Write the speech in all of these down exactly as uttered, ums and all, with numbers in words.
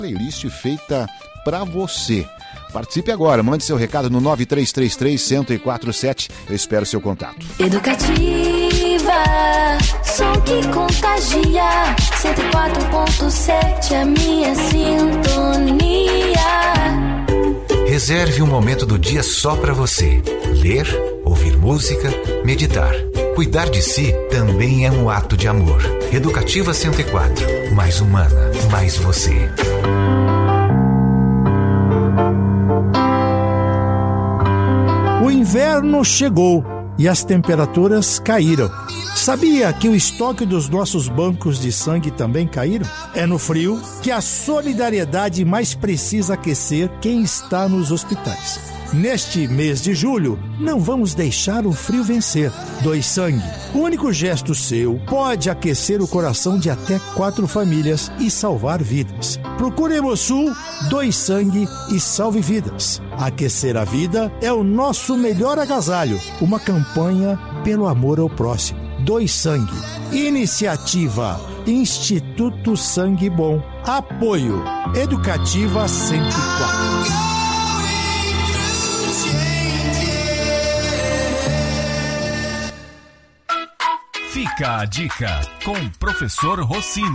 playlist feita para você. Participe agora, mande seu recado no nove três três três, um zero quatro sete. Eu espero seu contato. Educativa, som que contagia. cento e quatro ponto sete, a minha sintonia. Reserve um momento do dia só para você. Ler, ouvir música, meditar. Cuidar de si também é um ato de amor. Educativa cento e quatro. Mais humana, mais você. O inverno chegou e as temperaturas caíram. Sabia que o estoque dos nossos bancos de sangue também caíram? É no frio que a solidariedade mais precisa aquecer quem está nos hospitais. Neste mês de julho, não vamos deixar o frio vencer. Doe sangue. O único gesto seu pode aquecer o coração de até quatro famílias e salvar vidas. Procure Hemosul, doe sangue e salve vidas. Aquecer a vida é o nosso melhor agasalho. Uma campanha pelo amor ao próximo. Doe sangue. Iniciativa Instituto Sangue Bom. Apoio Educativa cento e quatro. Fica a dica com o professor Rossini.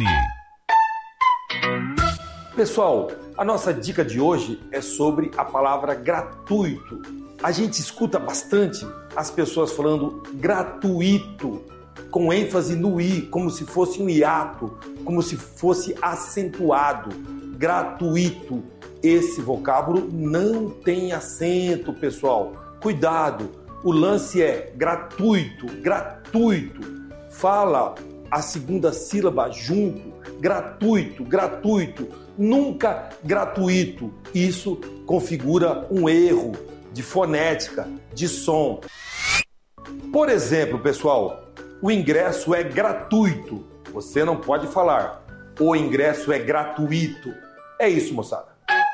Pessoal, a nossa dica de hoje é sobre a palavra gratuito. A gente escuta bastante as pessoas falando gratuito, com ênfase no i, como se fosse um hiato, como se fosse acentuado. Gratuito. Esse vocábulo não tem acento, pessoal. Cuidado, o lance é gratuito, gratuito. Fala a segunda sílaba junto, gratuito, gratuito, nunca gratuito. Isso configura um erro de fonética, de som. Por exemplo, pessoal, o ingresso é gratuito. Você não pode falar, o ingresso é gratuito. É isso, moçada.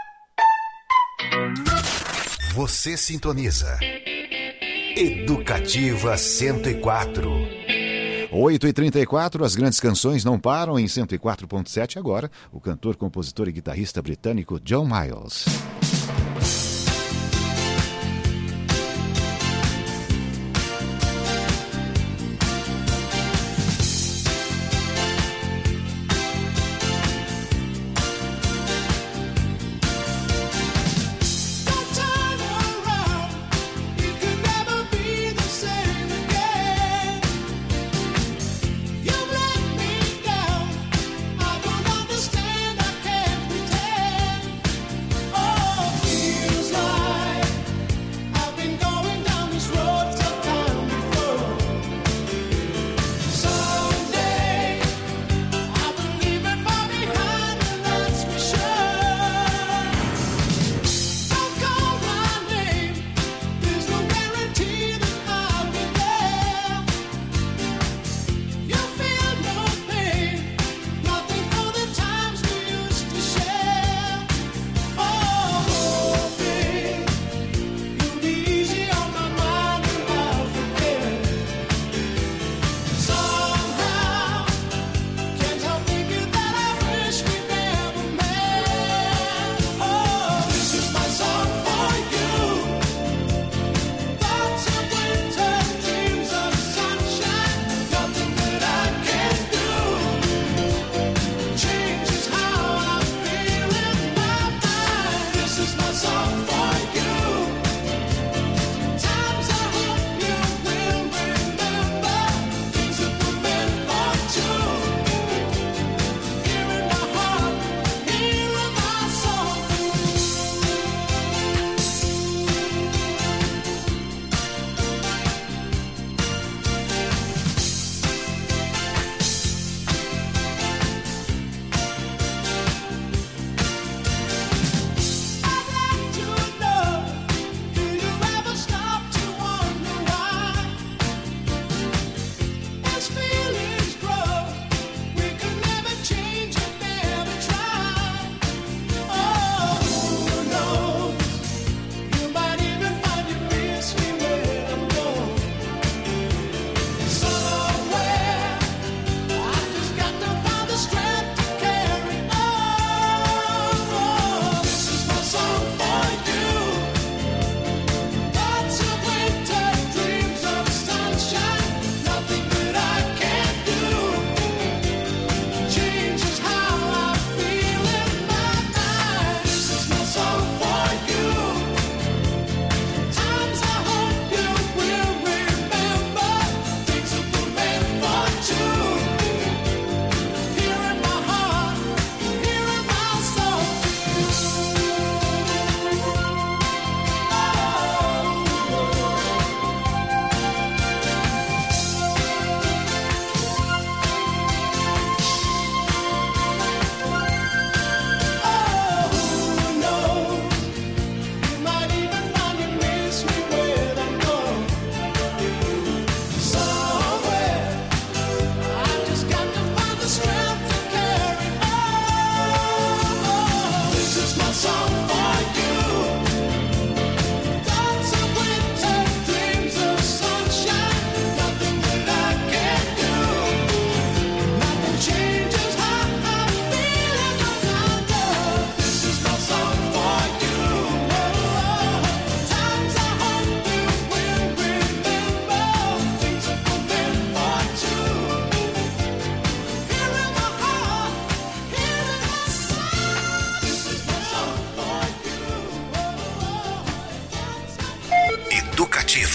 Você sintoniza Educativa cento e quatro. oito e trinta e quatro, as grandes canções não param em cento e quatro ponto sete agora. O cantor, compositor e guitarrista britânico John Miles. Oh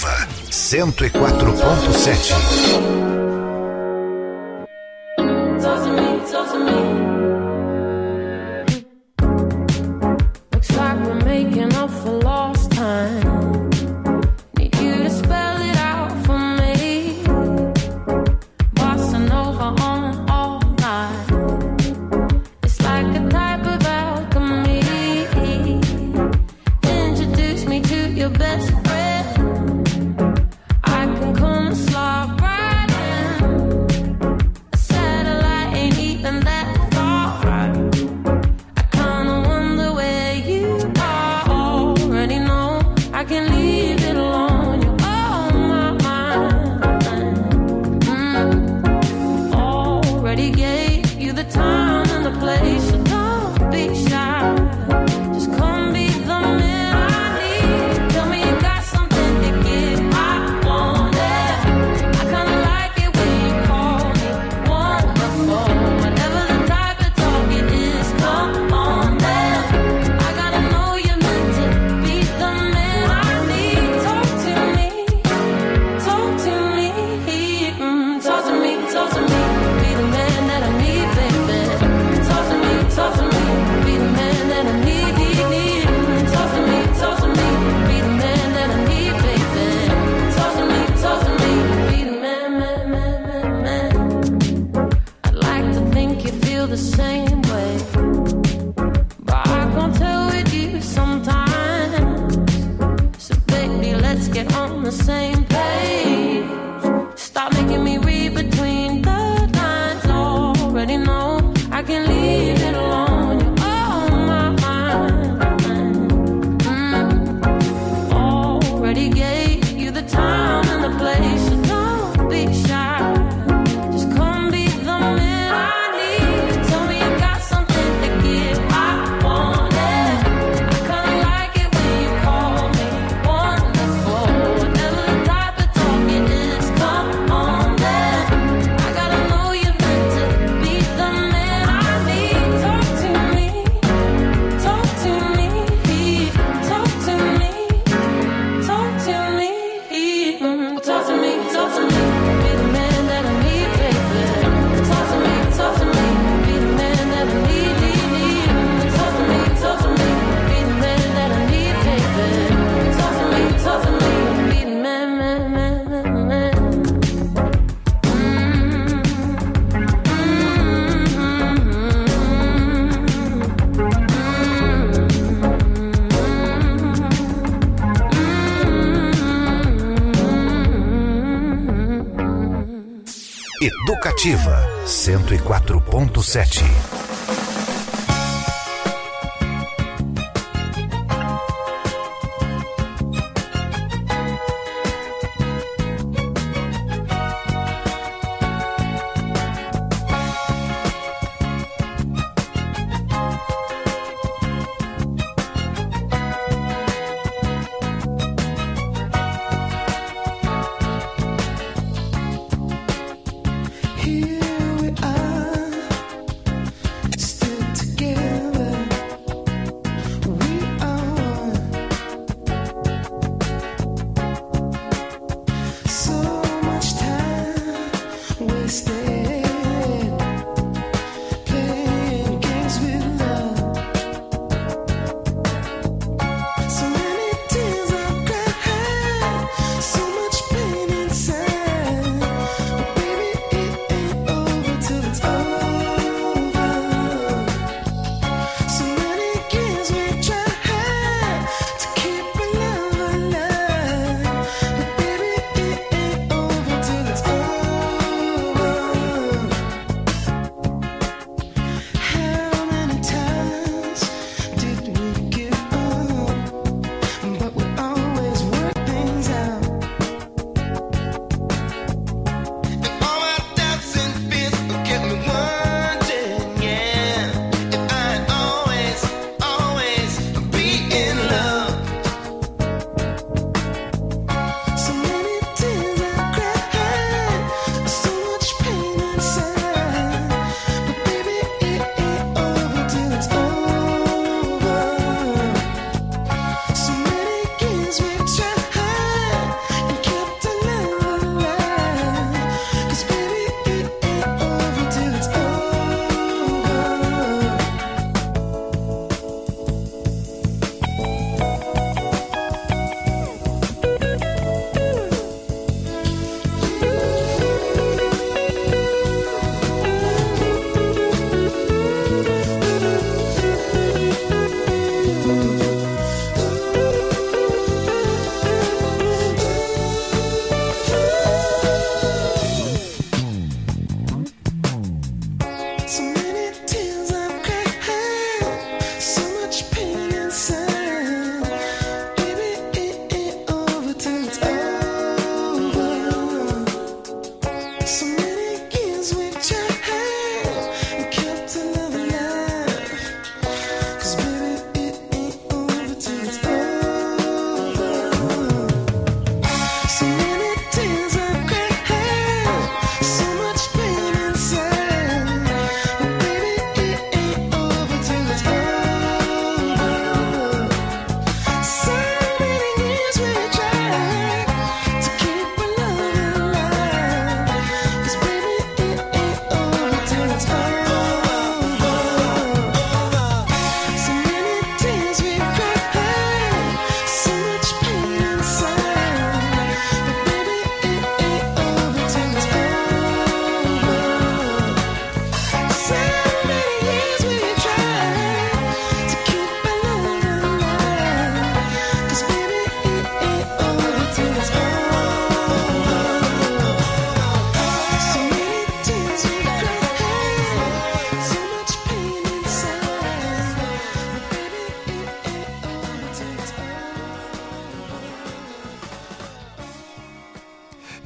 Educativa cento e quatro ponto sete. Educativa cento e quatro ponto sete. Here we are.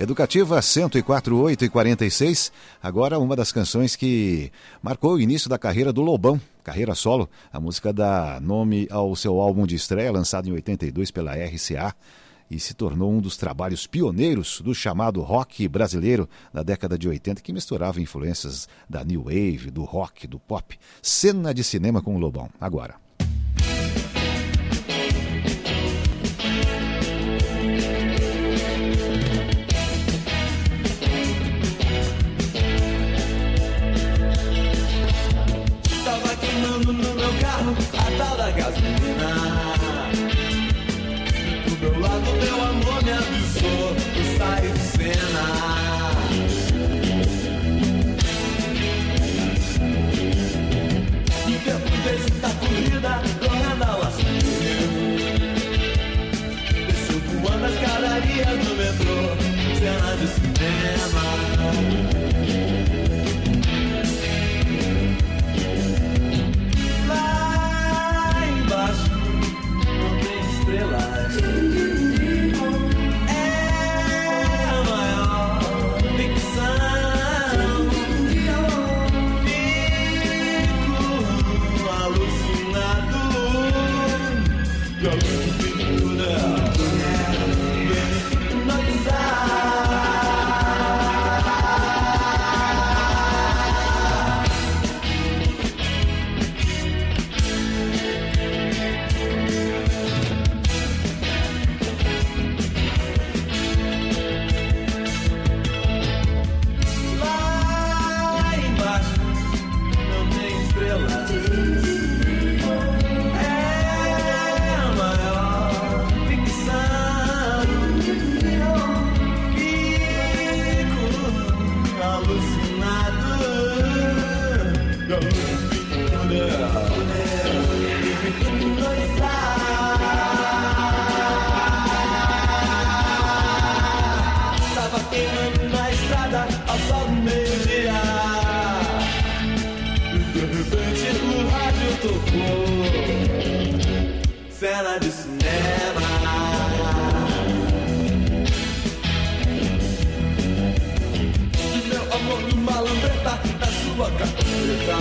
Educativa cento e quatro ponto oito e quarenta e seis, agora uma das canções que marcou o início da carreira do Lobão, carreira solo. A música dá nome ao seu álbum de estreia, lançado em oitenta e dois pela R C A, e se tornou um dos trabalhos pioneiros do chamado rock brasileiro da década de oitenta, que misturava influências da New Wave, do rock, do pop. Cena de cinema com o Lobão, agora. Tava queimando no meu carro a tal da gasolina. Do meu lado, meu amor me avisou, eu saio de cena. E depois da corrida, correndo ao assunto, desceu voando as escadarias do metrô, cena de cinema. Lá embaixo não tem estrelas. É a maior ficção. Fico alucinado. E a luz do pintura vem me hipnotizar. Lá embaixo não tem estrelas. É a maior ficção. Fico alucinado. E a luz pintura vem me hipnotizar. Tava queimando na estrada ao sol do meio-dia. E de repente o rádio tocou cena de cinema. E meu amor de malambreta na sua capeta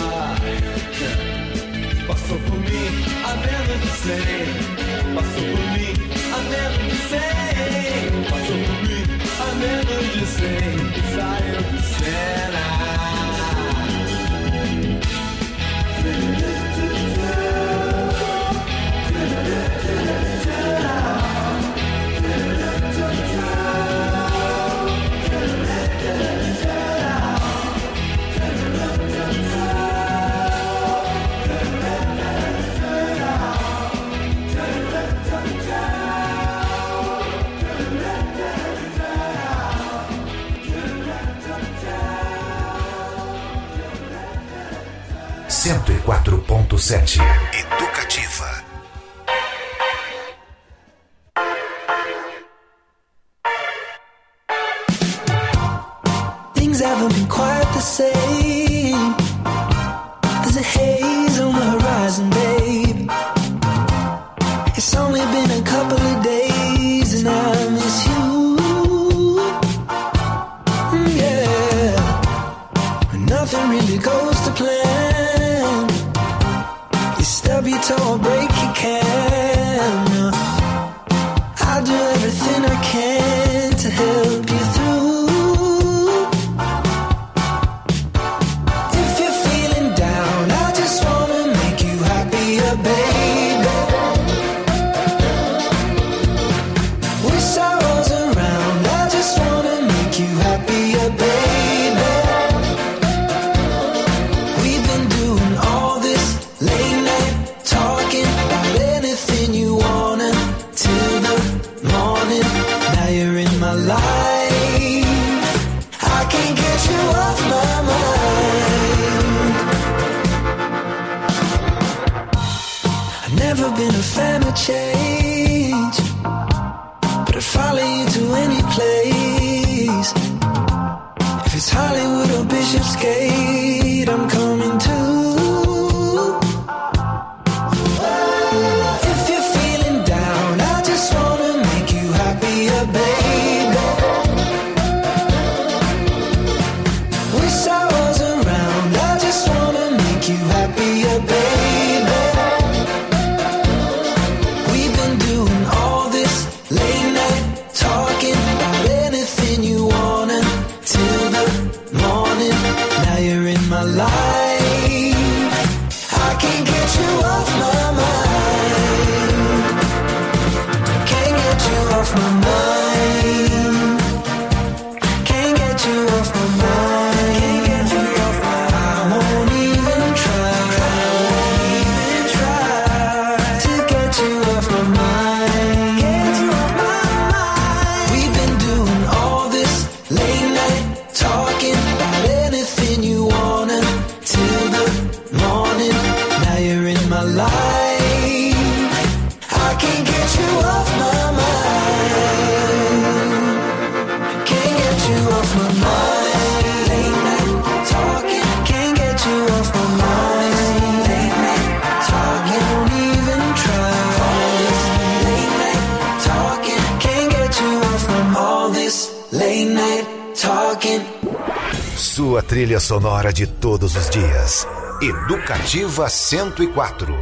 passou por mim a menos de cem. Passou por mim a menos de cem. Passou por mim a menos de cem. E saiu de cena. cento e quatro ponto sete. Educativa. Things haven't been quite the same. There's a haze on the horizon, babe. It's only been a couple of days and I miss you. Mm, yeah. Nothing really goes to plan. You stub your toe or break your can. I'll do everything I can to help you through. If you're feeling down, I just wanna make you happier, baby. Wish I was around, I just wanna make you happier, baby. We've been doing all this late night talking about anything you wanna till the morning. Now you're in my life, I can't get you off my mind. I've never been a fan of change, but I'd follow you to any place. If it's Hollywood or Bishopsgate, I'm coming too. If you're feeling down, I just wanna make you happier, baby. I can't get you off my mind. Can't get you off my mind. Late night talking, can't get you off my mind. Late night talking, don't even try. Late night talking, can't get you off my mind. All this late night talking. Sua trilha sonora de todos os dias. Educativa cento e quatro.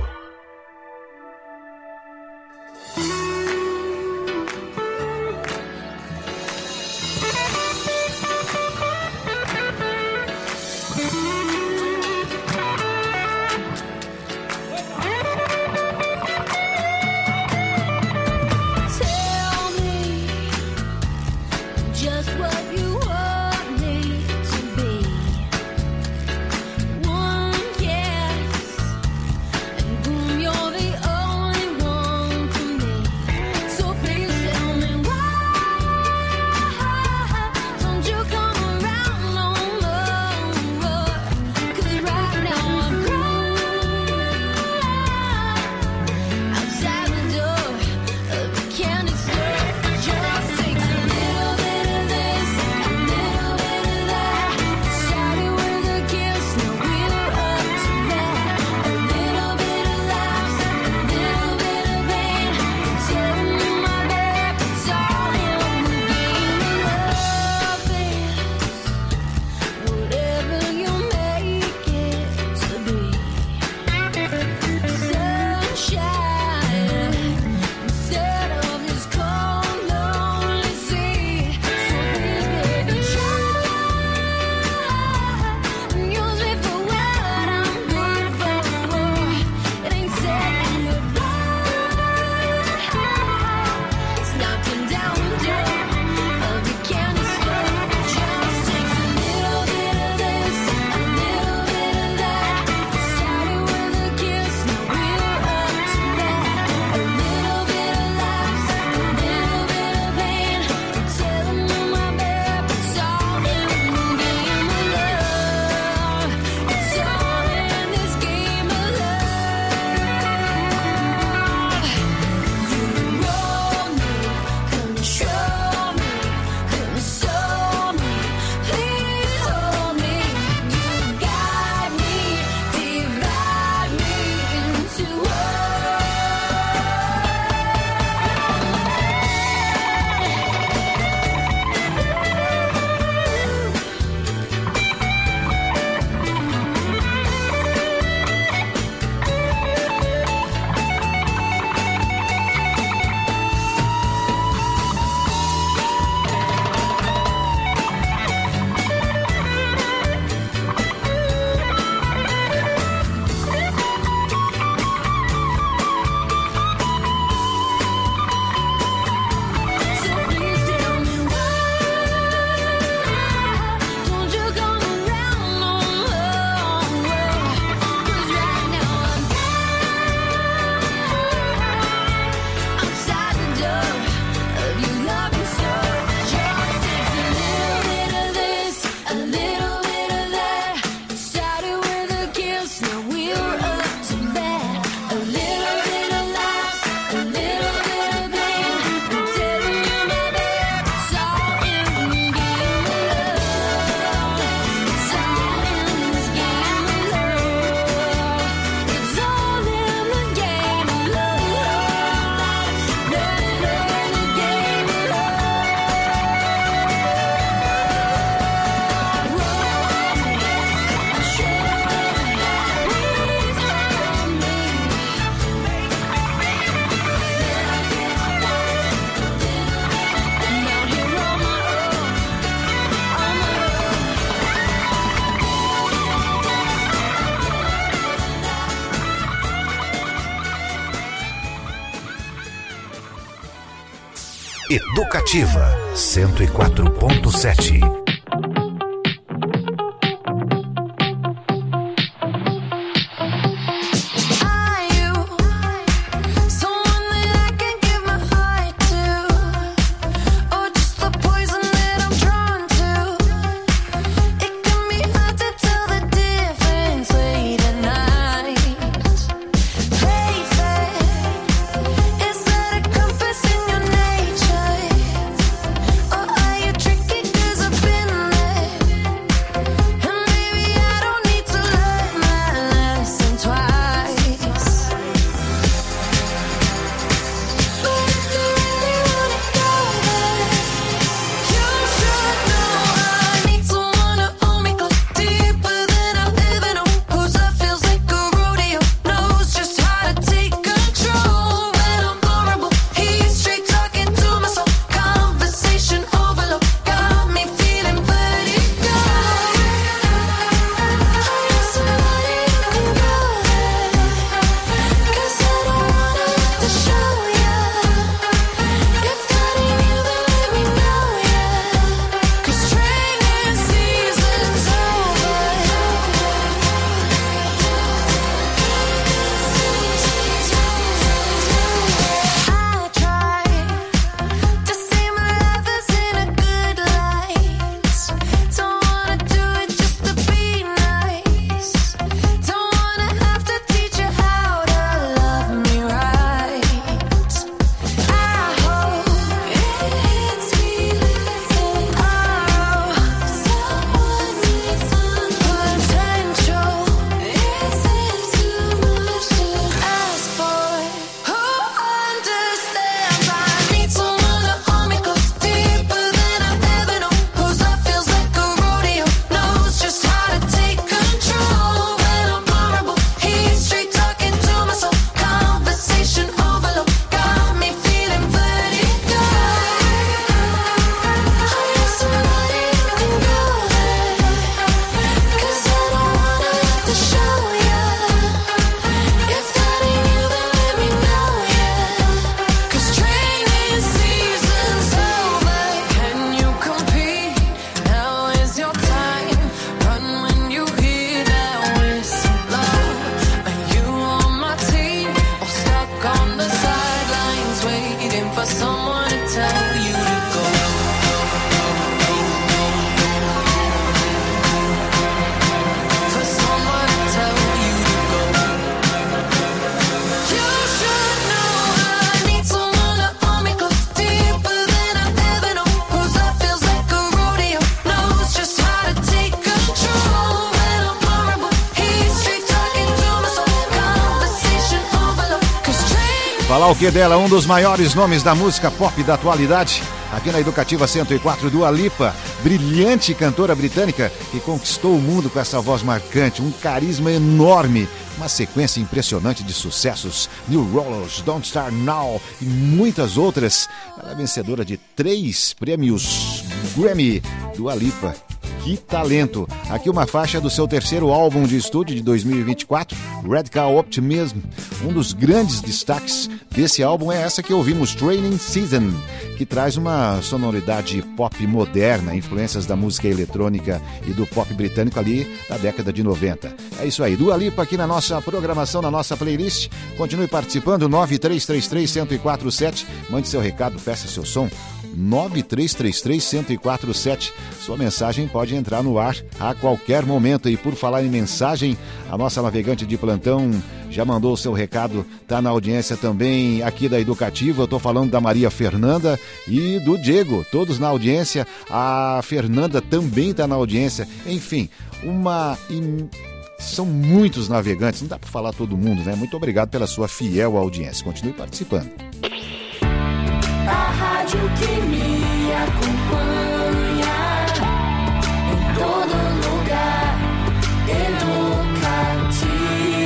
Educativa cento e quatro ponto sete. It's Falar o que dela? Um dos maiores nomes da música pop da atualidade. Aqui na Educativa cento e quatro, Dua Lipa, brilhante cantora britânica que conquistou o mundo com essa voz marcante, um carisma enorme, uma sequência impressionante de sucessos, New Rollers, Don't Start Now e muitas outras. Ela é vencedora de três prêmios Grammy. Dua Lipa, que talento! Aqui uma faixa do seu terceiro álbum de estúdio de dois mil e vinte e quatro, Radical Optimism. Um dos grandes destaques desse álbum é essa que ouvimos, Training Season, que traz uma sonoridade pop moderna, influências da música eletrônica e do pop britânico ali da década de noventa. É isso aí, Dua Lipa aqui na nossa programação, na nossa playlist. Continue participando, nove três três três, um zero quatro sete. Mande seu recado, peça seu som. nove três três três, um zero quatro sete. Sua mensagem pode entrar no ar a qualquer momento. E por falar em mensagem, a nossa navegante de plantão já mandou o seu recado, tá na audiência também aqui da Educativa. Eu tô falando da Maria Fernanda e do Diego, todos na audiência. A Fernanda também tá na audiência. Enfim, uma... são muitos navegantes, não dá para falar todo mundo, né? Muito obrigado pela sua fiel audiência. Continue participando. A rádio que me acompanha em todo lugar, Educativa.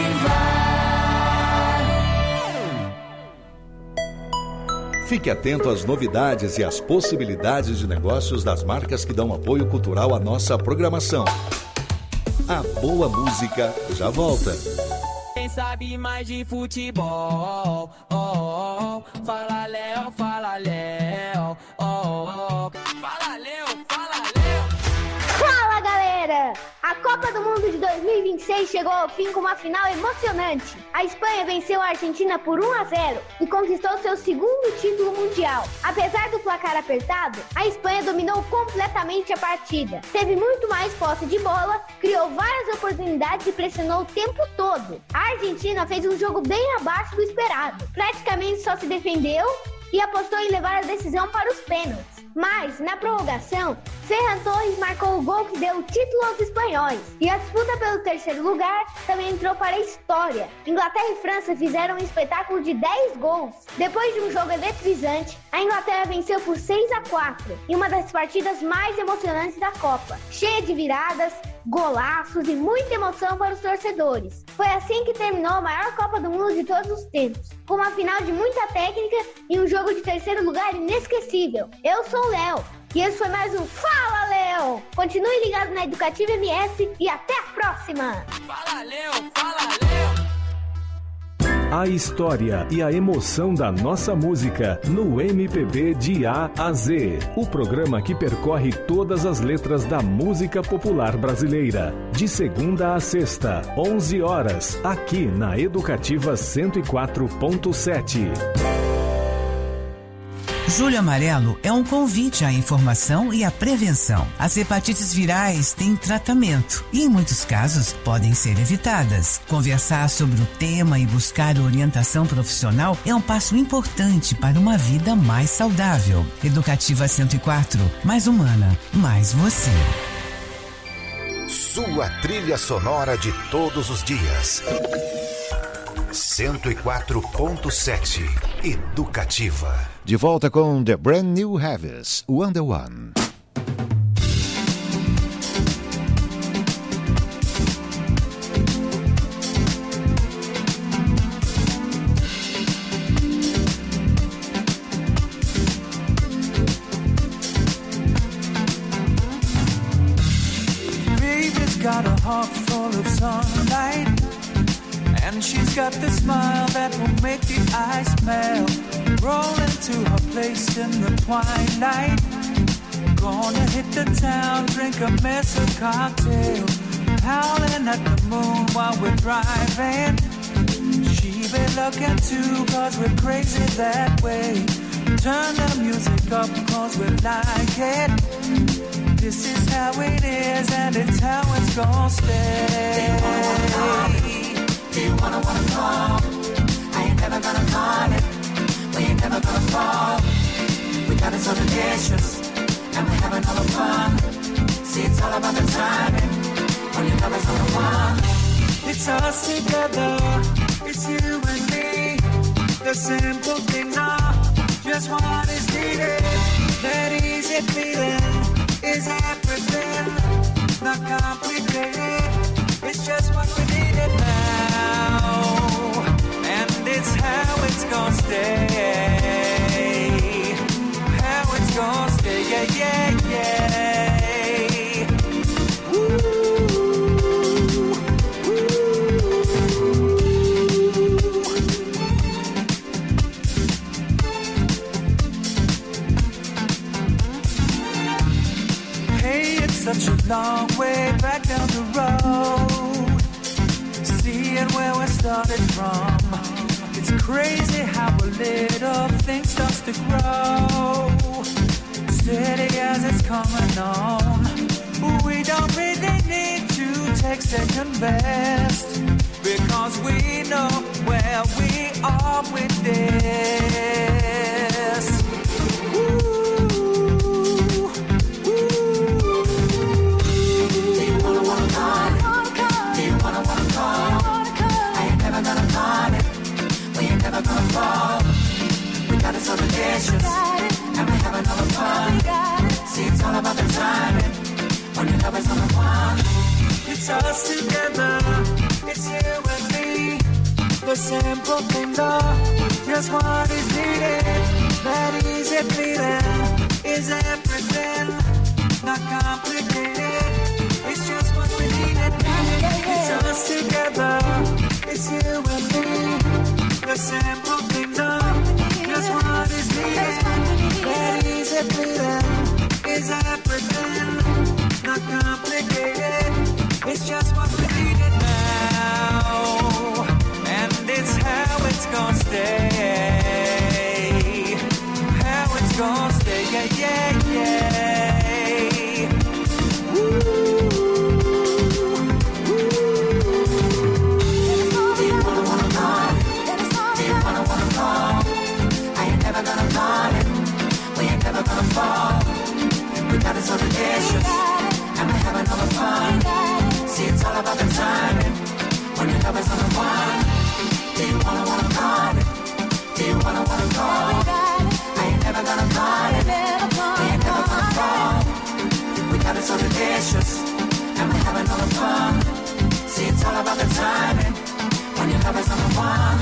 Fique atento às novidades e às possibilidades de negócios das marcas que dão apoio cultural à nossa programação. A boa música já volta. Quem sabe mais de futebol? Oh, oh, oh. Fala Léo, fala Léo. Oh, oh, oh. Fala Léo, fala Léo. Fala galera! A Copa do Mundo de dois mil e vinte e seis chegou ao fim com uma final emocionante. A Espanha venceu a Argentina por um a zero e conquistou seu segundo título mundial. Apesar do placar apertado, a Espanha dominou completamente a partida. Teve muito mais posse de bola, criou várias oportunidades e pressionou o tempo todo. A Argentina fez um jogo bem abaixo do esperado. Praticamente só se defendeu e apostou em levar a decisão para os pênaltis. Mas, na prorrogação, Ferran Torres marcou o gol que deu o título aos espanhóis. E a disputa pelo terceiro lugar também entrou para a história. Inglaterra e França fizeram um espetáculo de dez gols. Depois de um jogo eletrizante, a Inglaterra venceu por seis a quatro, em uma das partidas mais emocionantes da Copa, cheia de viradas, golaços e muita emoção para os torcedores. Foi assim que terminou a maior Copa do Mundo de todos os tempos, com uma final de muita técnica e um jogo de terceiro lugar inesquecível. Eu sou o Léo e esse foi mais um Fala Léo! Continue ligado na Educativa M S e até a próxima! Fala Léo, fala Léo. A história e a emoção da nossa música no M P B de A a Z. O programa que percorre todas as letras da música popular brasileira. De segunda a sexta, onze horas, aqui na Educativa cento e quatro ponto sete. Julho Amarelo é um convite à informação e à prevenção. As hepatites virais têm tratamento e, em muitos casos, podem ser evitadas. Conversar sobre o tema e buscar orientação profissional é um passo importante para uma vida mais saudável. Educativa cento e quatro, mais humana, mais você. Sua trilha sonora de todos os dias. cento e quatro ponto sete Educativa. De volta com The Brand New Heavies, One The One. Baby's got a heart full of sunlight, and she's got the smile that will make the eyes melt. Roll into her place in the twilight. Gonna hit the town, drink a mess of cocktail. Howling at the moon while we're driving. She be looking too, cause we're crazy that way. Turn the music up, cause we like it. This is how it is, and it's how it's gonna stay. Do you wanna wanna party? Do you wanna wanna call? I ain't never gonna call it. We ain't never gonna fall. We got it so delicious, and we're having all the fun. See, it's all about the timing, when your love is on the one. It's us together, it's you and me. The The simple things are just what is needed. That easy feeling is everything. Not complicated, it's just what we needed now. And it's how it's gonna stay. How it's gonna stay, yeah, yeah, yeah. Such a long way back down the road, seeing where we started from. It's crazy how a little thing starts to grow, steady as it's coming on. We don't really need to take second best, because we know where we are with this. Ooh. Never gonna fall. We got it so delicious, and we're having all the fun. See, it's all about the timing. When your love is on the one, it's us together. It's you and me. The simple things are just what is needed. That easy feeling is everything. Not complicated. It's just what we needed. It's us together. It's you and me. The simple things are just what is needed. That easy feeling is everything. Not complicated. It's just what we needed now. And it's how it's gonna stay. How it's gonna stay, yeah, yeah, yeah. Never gonna fall. We got it so delicious, and we're having all the fun. See, it's all about the timing. When your love is on the one, do you wanna wanna call it? Do you wanna wanna call it? I ain't never gonna call it. We ain't never gonna fall. We got it so delicious, and we're having all the fun. See, it's all about the timing. When your love is on the one.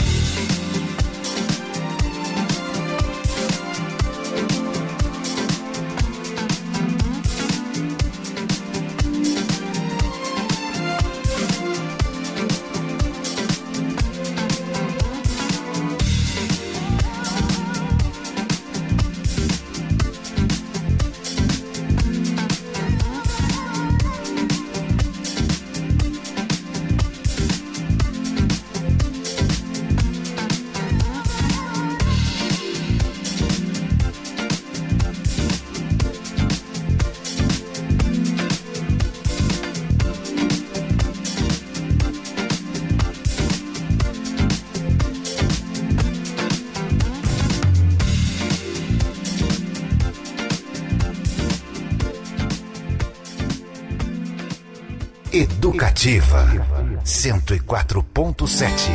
Educativa cento e quatro ponto sete.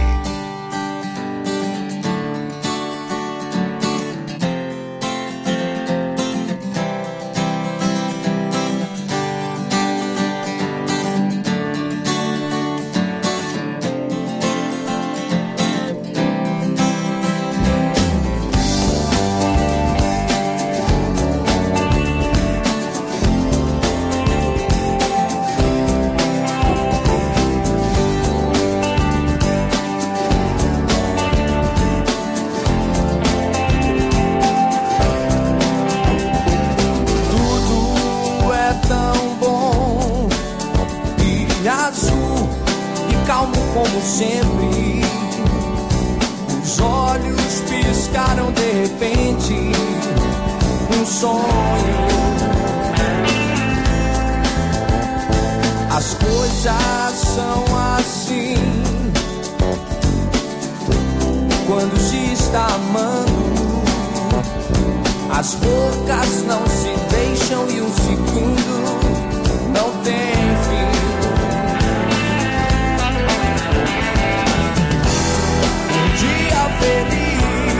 Feliz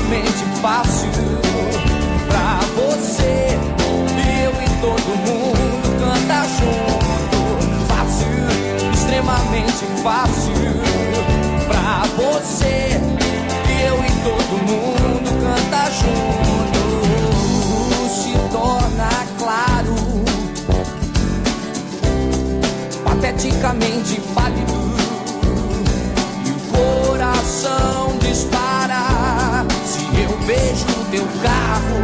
extremamente fácil pra você. Eu e todo mundo canta junto. Fácil, extremamente fácil pra você. Eu e todo mundo canta junto. Se torna claro, pateticamente pálido, e o coração dispara se eu vejo o teu carro.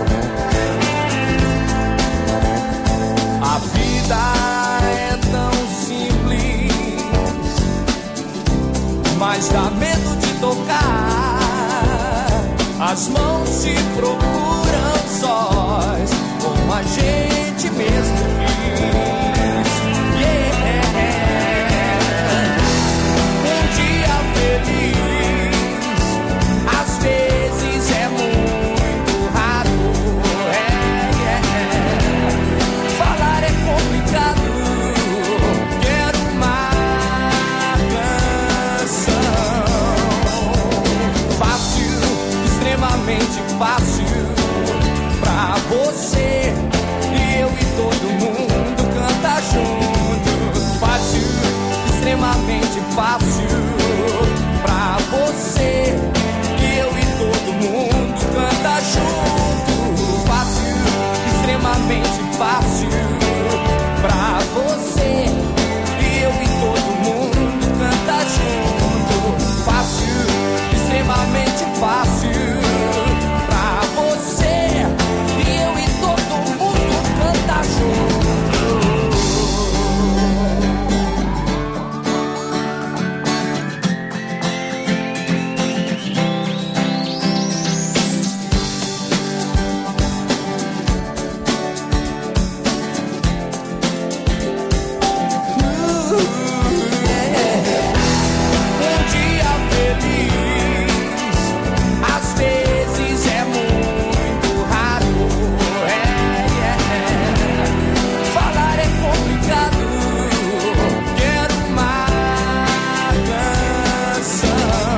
A vida é tão simples, mas dá medo de tocar. As mãos se procuram sós, como a gente mesmo quis. Yeah. Um dia feliz, às vezes é muito raro. É, é. Falar é complicado. Quero uma canção fácil, extremamente fácil pra você. E eu e todo mundo canta junto. Fácil, extremamente fácil pra você. E eu e todo mundo canta junto. Fácil, extremamente fácil pra você. E eu e todo mundo canta junto. Fácil, extremamente fácil pra você. E eu e todo mundo canta junto. Um dia feliz, às vezes é muito raro. É, é. Falar é complicado. Quero uma canção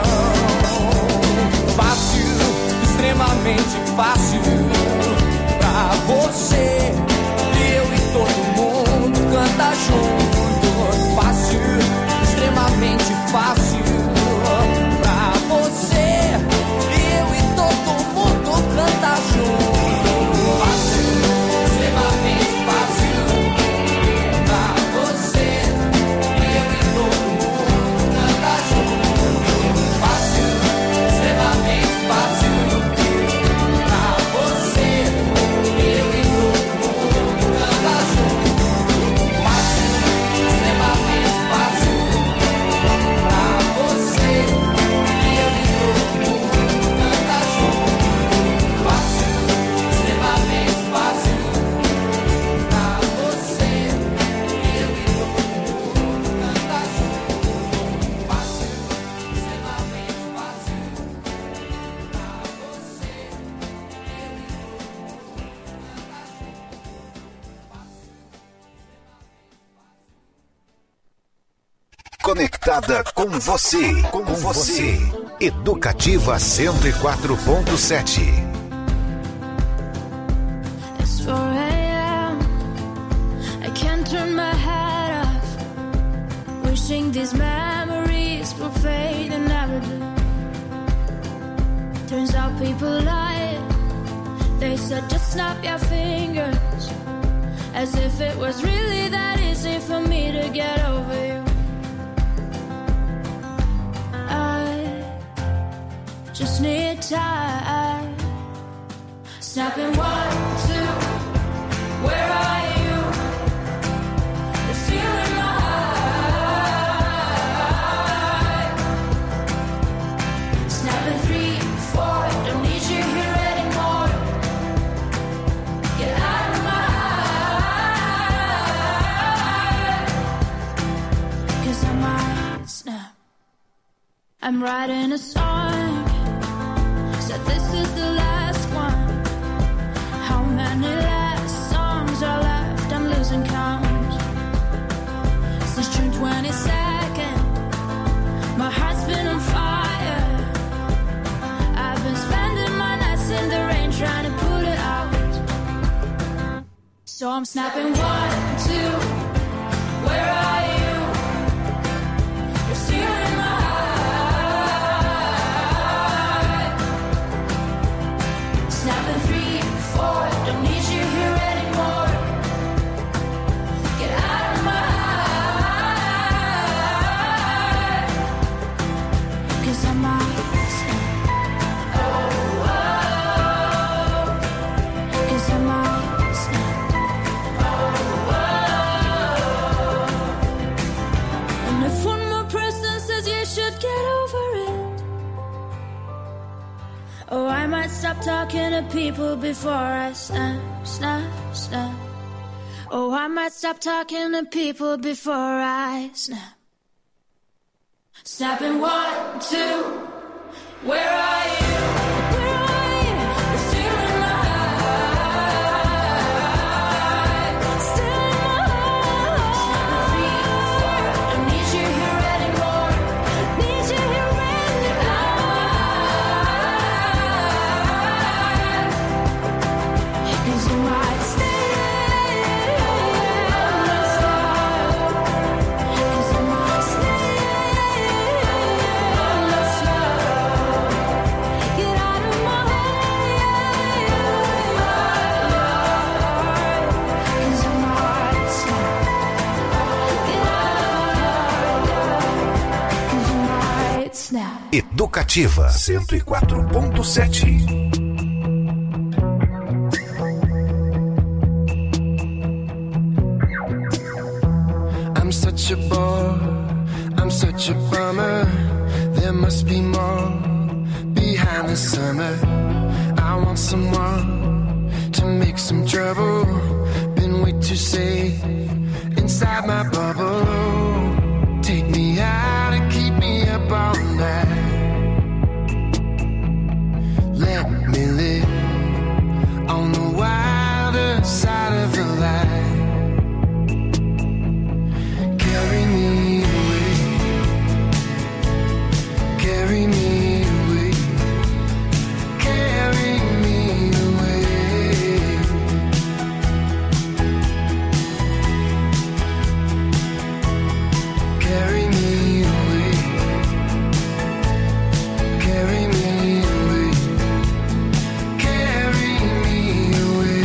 fácil, extremamente fácil pra você. Eu e todo mundo canta junto. Fácil, extremamente fácil pra você. Eu e todo mundo canta junto. Fácil, extremamente fácil pra você. Eu e todo mundo canta junto. Fácil, extremamente fácil pra você. Eu e todo mundo canta junto. Fácil, extremamente fácil pra você. Eu e todo mundo canta junto. Fácil, extremamente fácil pra você. Eu e todo mundo canta junto. Fácil, extremamente fácil pra você. Eu e Conectada com você, com você. Educativa cento e quatro ponto sete. It's four a.m. I can't turn my head off. Wishing these memories will fade and never do. Turns out people lie. They said just snap your fingers, as if it was really that easy for me to get over you. I just need time. Snapping one, two, where are you? There's steel in my eye. Snapping three, four, don't need you here anymore. Get out of my eye. 'Cause I might snap. I'm writing a song. Said this is the last one. How many last songs are left? I'm losing count. Since June twenty-second, my heart's been on fire. I've been spending I'm snapping one, two. Where are you? You're stealing my heart. Snapping three, four. Don't need you here anymore. Get out of my heart. 'Cause I might snap. Oh, oh. 'Cause I might snap. Oh, oh. And if one more person says you should get over it, oh, I might stop talking to people before I snap, snap, snap. Oh, I might stop talking to people before I snap. Snapping one, two. Where are you? Where are you? You're stealing my heart. Stealing my heart. Snapping three, four. Don't need you here anymore. Need you here anymore. 'Cause you might stay. 'Cause you might stay. Get out of my head. 'Cause you might stay. Get out. 'Cause you might snap. Educativa cento e quatro ponto sete. I'm such a bore, I'm such a bummer. There must be more behind the summer. I want someone to make some trouble. Been way too safe inside my bubble. Oh, take me out and keep me up all night. Let me live on the wilder side of the light. Carry me away, carry me away, carry me away. Carry me away, carry me away, carry me away.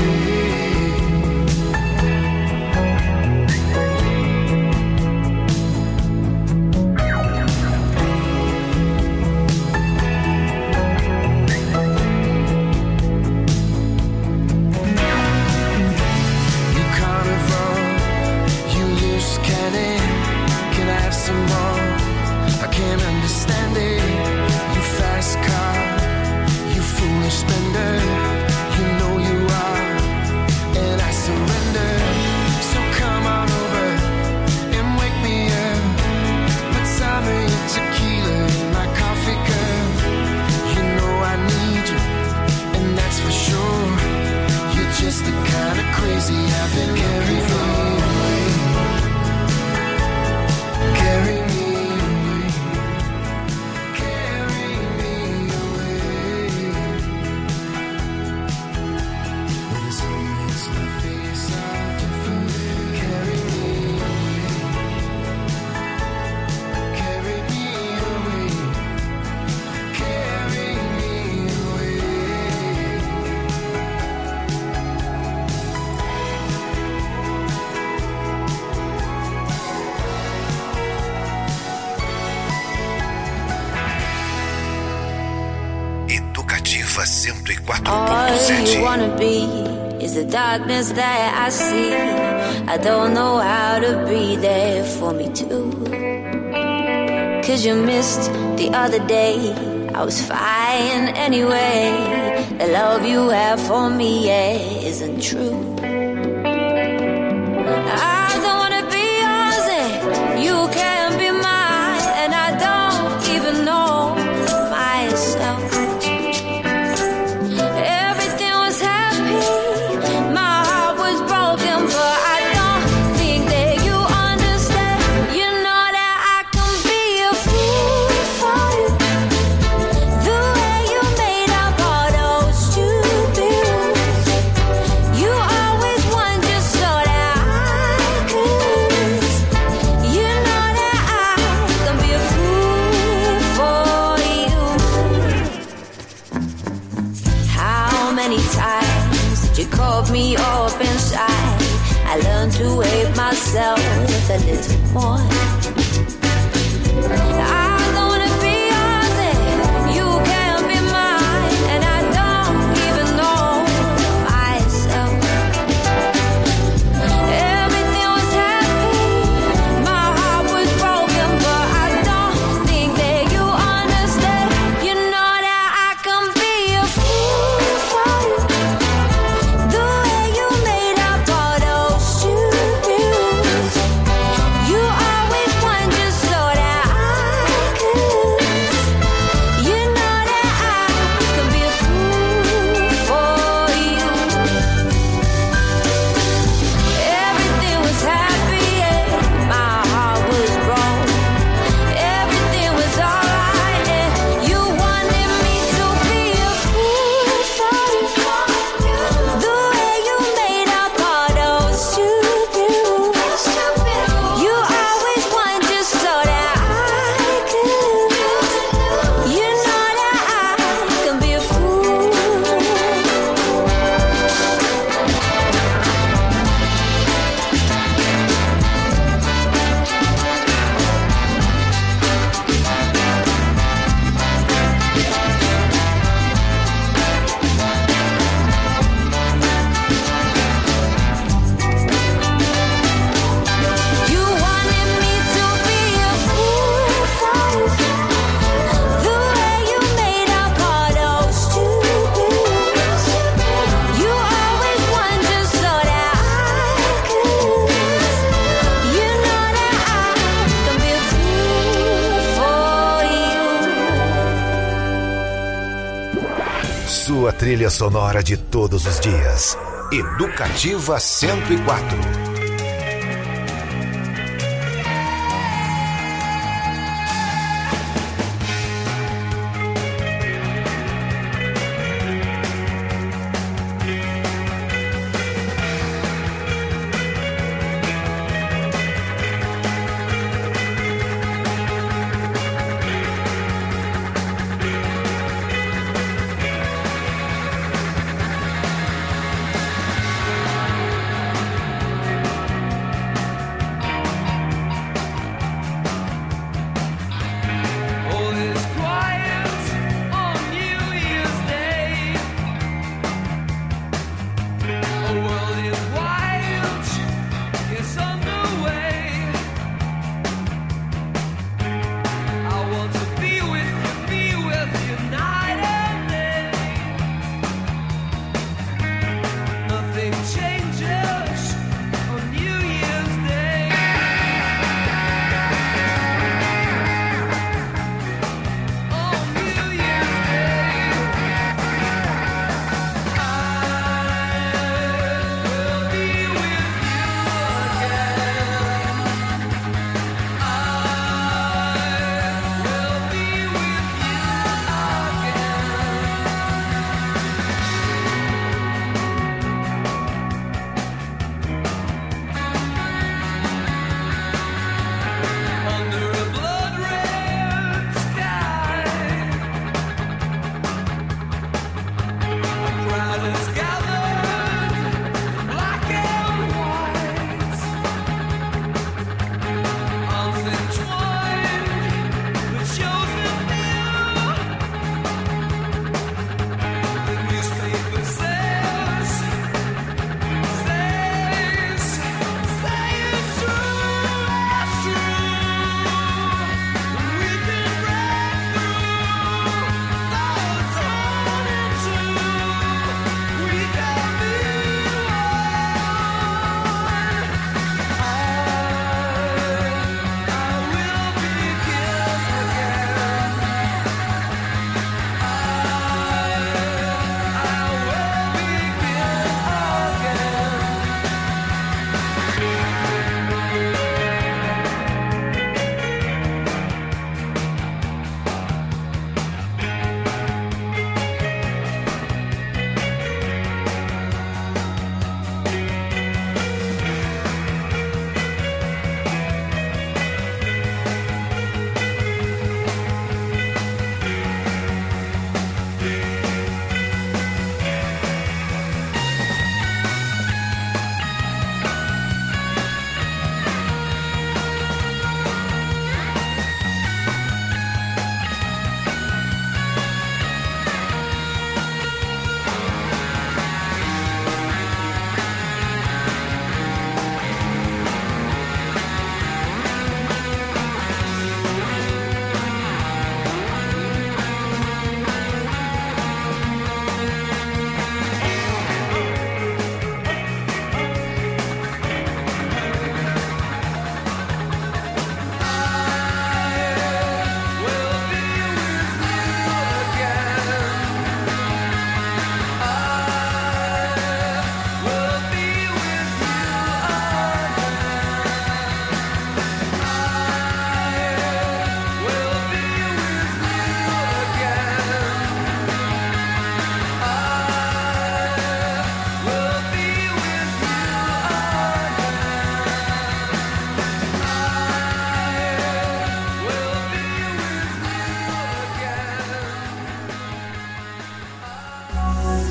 You carnival, you loose cannon. Can I have some more? I can't understand it. You fast car, you foolish spender. You know you are, and I surrender. So come on over and wake me up. Put some of your tequila in my coffee cup. You know I need you, and that's for sure. You're just the kind of crazy I've been carrying away. Carry me away, carry me away. With the sun hits my face, I'm different. Carry me away, carry me away, carry me away. Educativa cento e quatro All ponto you sete. wanna be is the darkness that I see. I don't know how to be there for me too. Cause you missed the other day. I was fine anyway. The love you have for me, yeah, isn't true. I don't wanna be yours and you can't be mine. And I don't even know myself. Everything was happy, my heart was broken, but I don't think that you understand. You know that I can be a fool for you. The way you made up all those stupid rules. You always I learned to hate myself a little more. I don't wanna be yours and you can't be mine, and I don't even know myself. Everything was happy, my heart was broken, but I don't think that you understand. You know that I can be a fool for you, the way you made up all those shoes. You always want just so that I could. You know that I can be a fool for you. Everything was happy, yeah, my heart was broke. Everything was alright, and you wanted me to be a fool for you, the way you made up all those shoes. You always want just so that I could. You know that I can be a fool. You wanted me to be a fool for you, the way you made up all those shoes. You always want just so that I could. You know that I can be a fool for you. Sua trilha sonora de todos os dias. Educativa cento e quatro.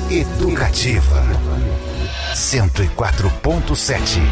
Educativa cento e quatro ponto sete.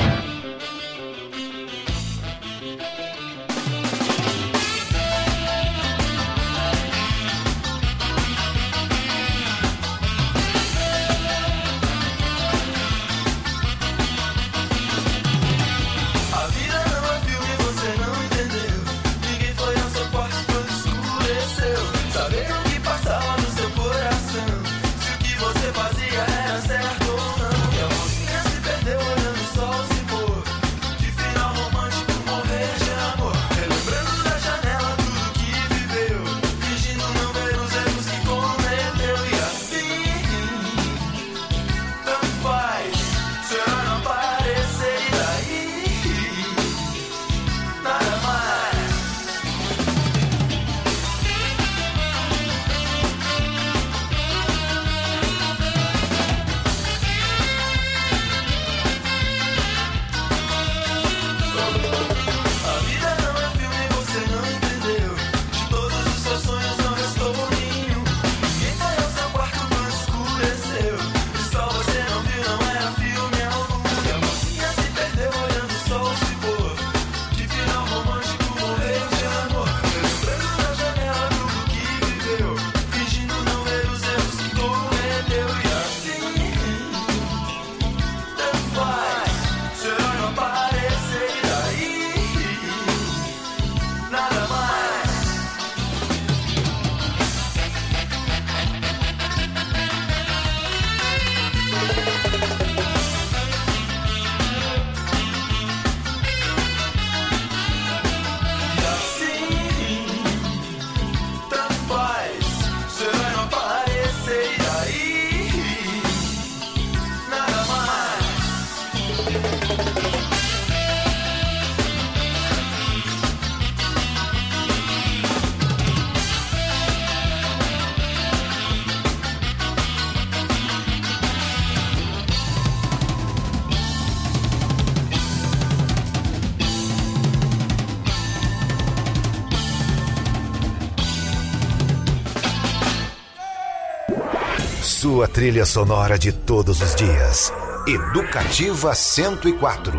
Sua trilha sonora de todos os dias. Educativa cento e quatro.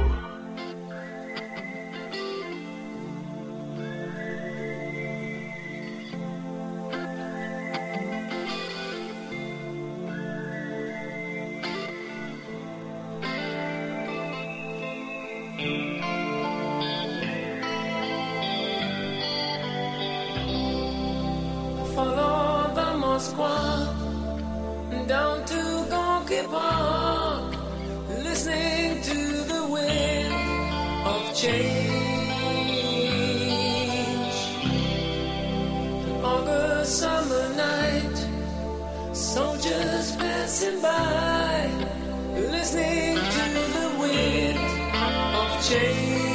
Follow the Moskva down to Gorky Park, listening to the wind of change. An August summer night, soldiers passing by, listening to the wind of change.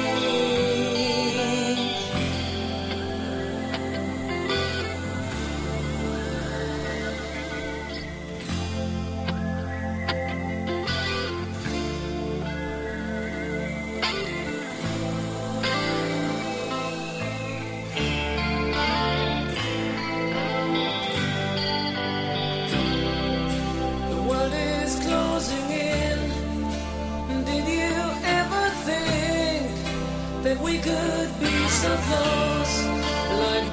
That we could be so close, like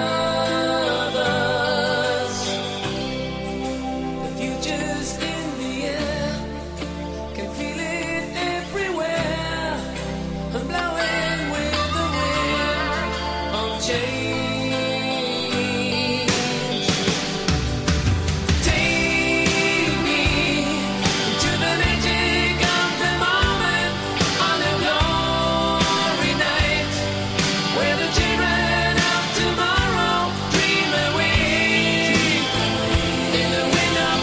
brothers. The future's in the air, can feel it everywhere. I'm blowing with the wind of change. Take me to the magic of the moment on the glory night, where the children of tomorrow dream away in the wind of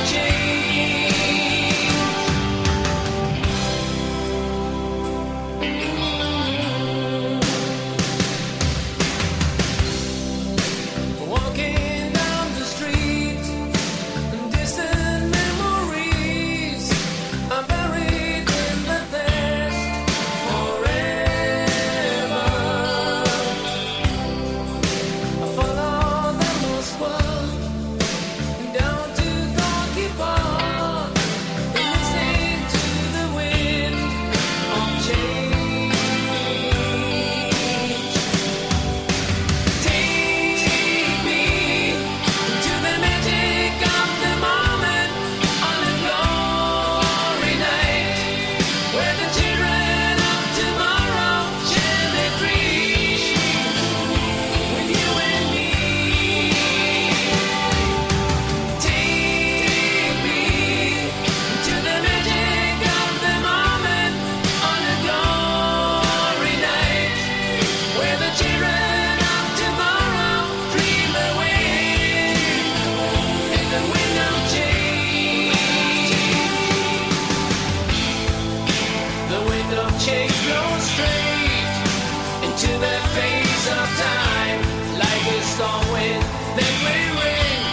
change. Walking down the street, distant memories are buried in the past forever. I follow the Moskva